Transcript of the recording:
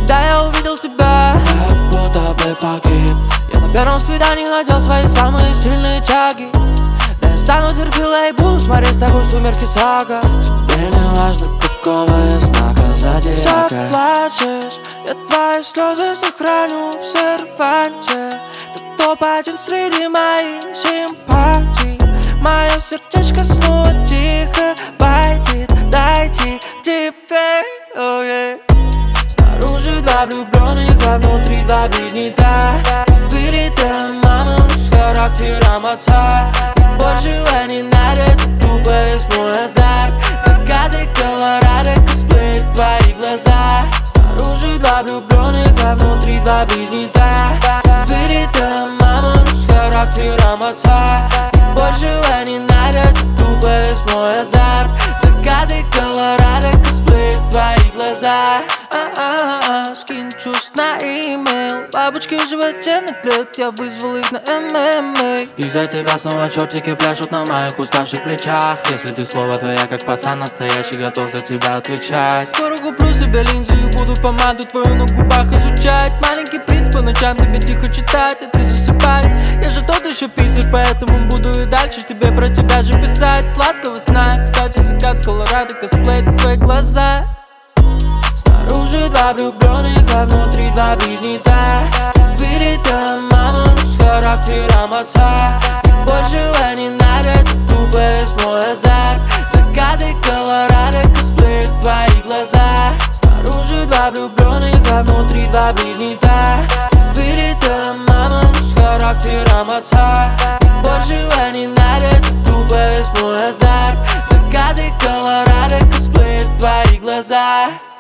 Когда я увидел тебя, как будто бы погиб. я на первом свидании надел свои самые стильные чаги. Да я стану терпилой и буду смотреть с тобой сумерки сага. Тебе не важно, какого я знака зодиака. Заплачешь, я твои слезы сохраню в серванте. Ты топ-1 среди моих симпатий. Мое сердечко снова тихо байтит. Дайте к тебе, oh yeah. Снаружи два влюбленных, а внутри два близнеца. Вылитая мама, но с характером отца. И больше не надо, это тупо весь мой азарт. Закаты Колорадо, косплеят твои глаза. Снаружи два влюбленных, а внутри два близнеца. Вылитая мама, но с характером отца. И больше не надо, это тупо весь мой азарт. Закаты Колорадо, косплеят твои глаза. Скинь чувств на имейл. Бабочки в животе на клет, я вызвал их на ММА. Из-за тебя снова чертики пляшут на моих уставших плечах. Если ты слово, то я как пацан настоящий, готов за тебя отвечать. Скоро куплю себе линзы и буду помаду твою на губах изучать. Маленький принц по ночам тебе тихо читать, а ты засыпай. Я же тот еще писарь, поэтому буду и дальше тебе про тебя же писать. Сладкого сна, кстати, закат Колорадо, косплей твои глаза. Снаружи два влюбленных, а внутри два близнеца. Вылитая мама, но с характером отца. И больше не надо, это тупо весь мой азарт. Закаты Колорадо, косплеят твои глаза. Снаружи два влюбленных, а внутри два близнеца. Вылитая мама, но с характером отца. И больше не надо, это тупо весь мой азарт. Закаты Колорадо, косплеят твои глаза.